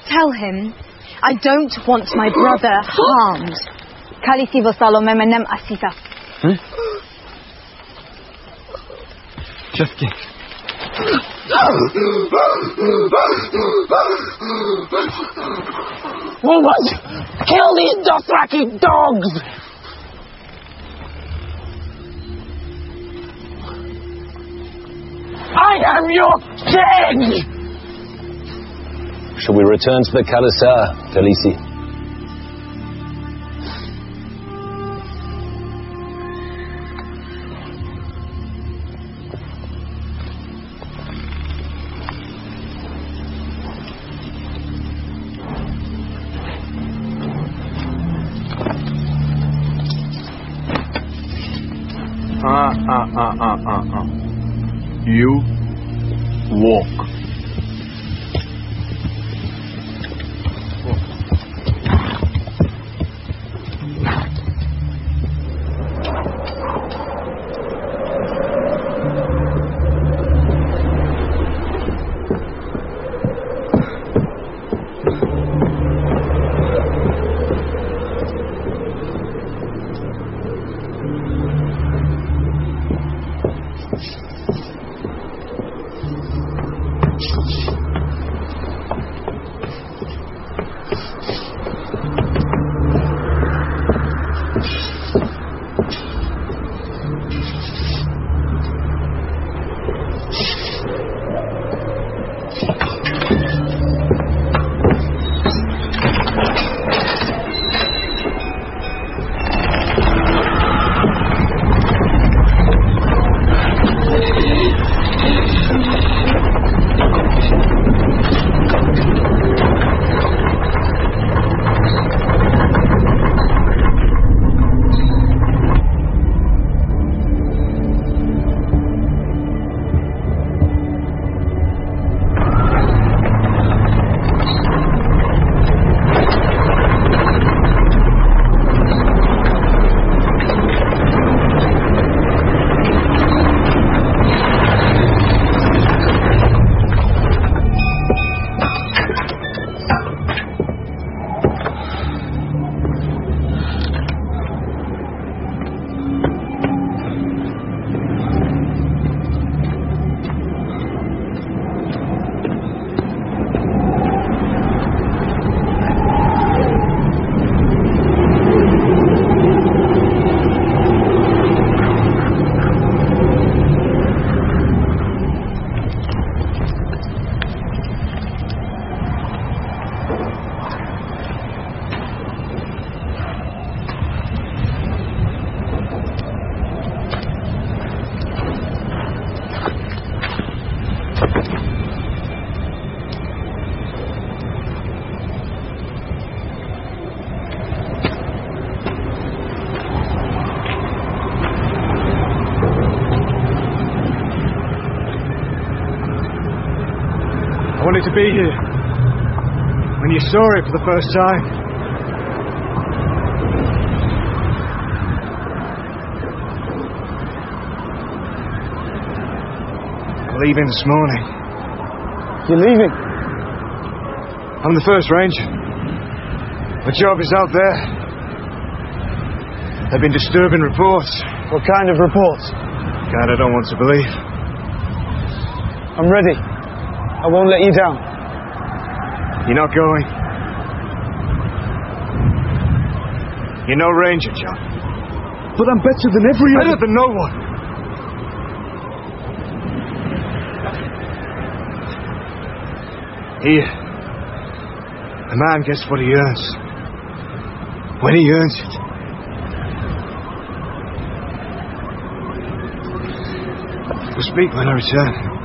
Tell him I don't want my brother harmed. Khaleesi vasalo memenem asita. Jeffkey. Wolves! Kill these Dothraki dogs! I am your king! Shall we return to the Khalasar, Khaleesi? You walk. I wanted to be here when you saw it for the first time. I'm leaving this morning. You're leaving? I'm the first ranger. My job is out there. There have been disturbing reports. What kind of reports? God, I don't want to believe. I'm ready. I won't let you down. You're not going. You're no ranger, John. But I'm better than every other. Better than no one. Here, a man gets what he earns. When he earns it. We'll speak when I return.